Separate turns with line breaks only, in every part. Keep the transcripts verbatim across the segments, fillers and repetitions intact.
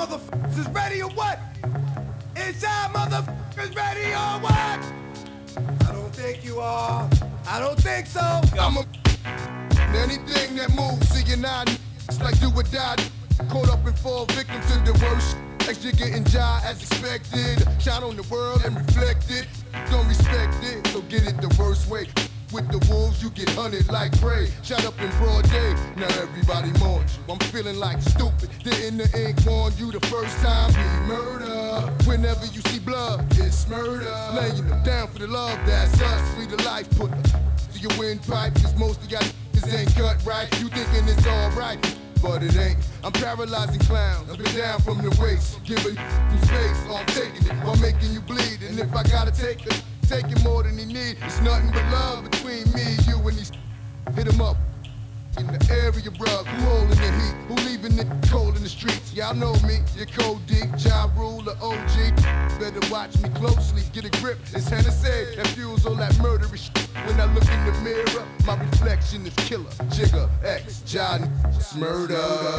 motherfuckers is ready or what? Is y'all motherfuckers ready or what? I don't think you are. I don't think so.
I'm a anything that moves, see you now, it's like do or die. Caught up and fall victim to the worst. Next you're getting jai as expected. Shine on the world and reflect it. Don't respect it, so get it the worst way. With the wolves, you get hunted like prey. Shot up in broad day, now everybody mourns you. I'm feeling like stupid. Didn't the ink warn you the first time? Be murder. Whenever you see blood, it's murder. Laying them down for the love, that's us. Free the life, put to your windpipe. Cause most of y'all niggas ain't cut right. You thinking it's alright, but it ain't. I'm paralyzing clowns, I've been down from the waist. Giving you space, I'm taking it while making you bleed. And if I gotta take it, take it more than he need. It's nothing but love between me, you, and these. Hit him up in the area, bruh. Who holding the heat? Who leaving it cold in the streets? Y'all know me, you're cold deep, Ja Rule, the O G. Better watch me closely, get a grip. It's Hennessy that fuels all that murderous shit. When I look in the mirror, my reflection is killer. Jigga, X, John, murder.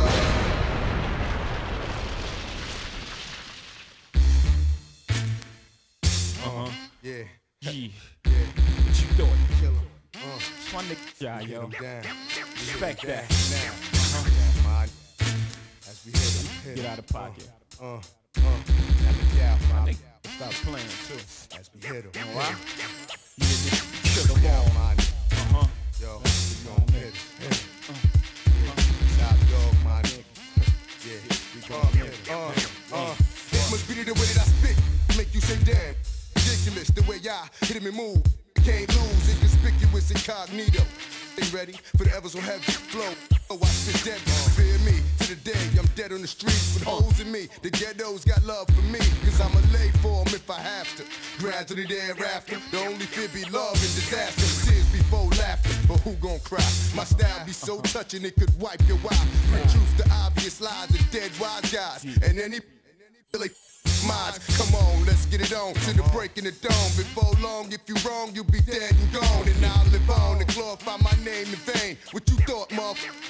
Uh-huh.
Yeah.
Yeah.
Yeah.
What you doing?
Kill him. Uh.
It's my nigga, yeah, yo.
Down.
Respect that.
Now. Uh-huh. As we hit him, hit
Get
him.
out of pocket.
Uh, uh. Now look out,
I
my
think stop playing too.
as we hit him.
You know why?
Yeah.
You just kill them all.
My
Uh-huh.
yo, we gon' hit him. Hit him. Yeah. Top dog, my nigga. Yeah, we gon' hit him. Uh, uh. It must be the way that I spit. Make you say damn. Ridiculous the way I hit him and move. Can't lose, inconspicuous incognito. Ain't ready for the ever so heavy flow. Oh, I spit dead. Fear me to the day I'm dead on the streets with holes in me. The ghettos got love for me, cause I'ma lay for them if I have to. Gradually thereafter, the only fear be love and disaster. Tears before laughter, but who gon' cry? My style be so touching it could wipe your eye. Bring truth to obvious lies of dead wise guys. And any like minds. Come on, let's get it on to the break in the dome. Before long, if you wrong, you'll be dead and gone. And I'll live on and glorify my name in vain. What you thought, motherfucker?